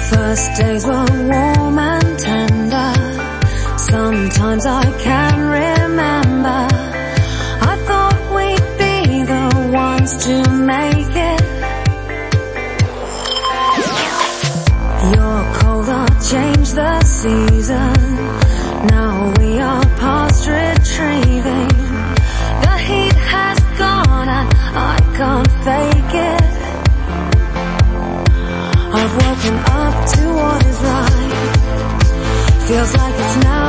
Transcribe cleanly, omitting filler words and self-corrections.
First days were warm and tender. Sometimes I can remember. I thought we'd be the ones to make it. Your colder changed the season. Now we are past retrieving. The heat has gone and I can't fake it. I've woken up to what is right. Feels like it's now